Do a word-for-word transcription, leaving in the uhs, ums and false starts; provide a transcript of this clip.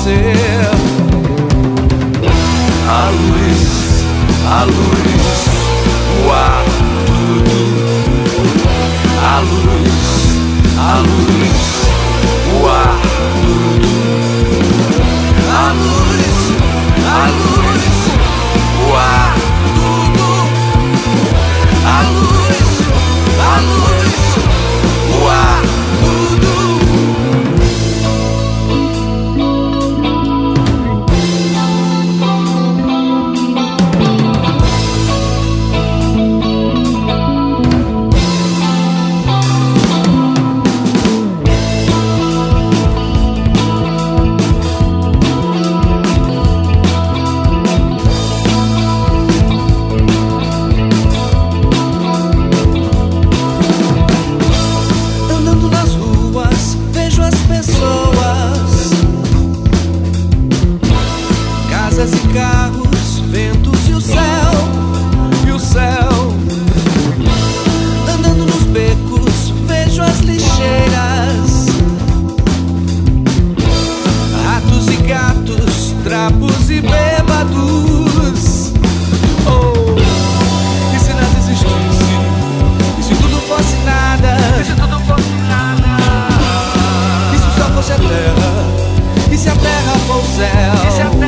você. A luz, a luz, o ar, tudo. A luz, a luz, o ar, tudo. A luz, a luz, o ar, tudo. A luz, a luz, o ar, tudo. E carros, ventos e o céu, e o céu. Andando nos becos, vejo as lixeiras, ratos e gatos, trapos e bêbados. Oh, e se nada existisse? E se tudo fosse nada? E se tudo fosse nada? E se o céu fosse a terra? E se a terra for o céu?